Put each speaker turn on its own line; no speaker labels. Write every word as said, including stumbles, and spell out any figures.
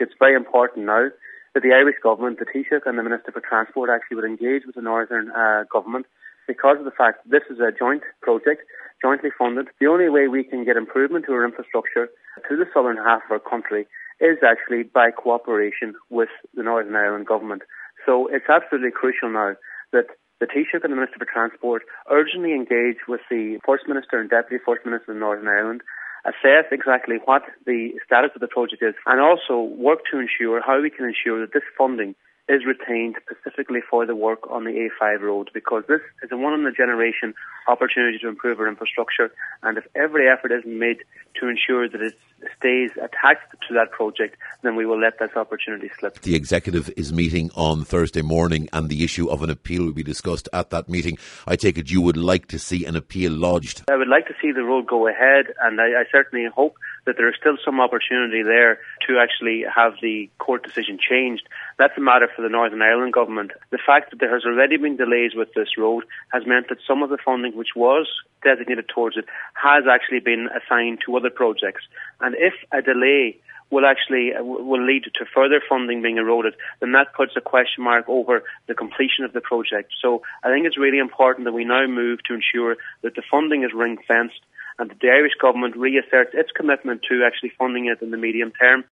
it's very important now that the Irish Government, the Taoiseach and the Minister for Transport actually would engage with the Northern uh, Government, because of the fact that this is a joint project, jointly funded. The only way we can get improvement to our infrastructure to the southern half of our country is actually by cooperation with the Northern Ireland Government. So it's absolutely crucial now that the Taoiseach and the Minister for Transport urgently engage with the First Minister and Deputy First Minister of Northern Ireland, assess exactly what the status of the project is, and also work to ensure how we can ensure that this funding is retained specifically for the work on the A five road, because this is a one-in-a-generation opportunity to improve our infrastructure, and if every effort isn't made to ensure that it stays attached to that project, then we will let this opportunity slip.
The Executive is meeting on Thursday morning, and the issue of an appeal will be discussed at that meeting. I take it you would like to see an appeal lodged?
I would like to see the road go ahead, and I, I certainly hope that there is still some opportunity there to actually have the court decision changed. That's a matter for the Northern Ireland Government. The fact that there has already been delays with this road has meant that some of the funding which was designated towards it has actually been assigned to other projects. And if a delay will actually uh, will lead to further funding being eroded, then that puts a question mark over the completion of the project. So I think it's really important that we now move to ensure that the funding is ring-fenced and that the Irish Government reasserts its commitment to actually funding it in the medium term.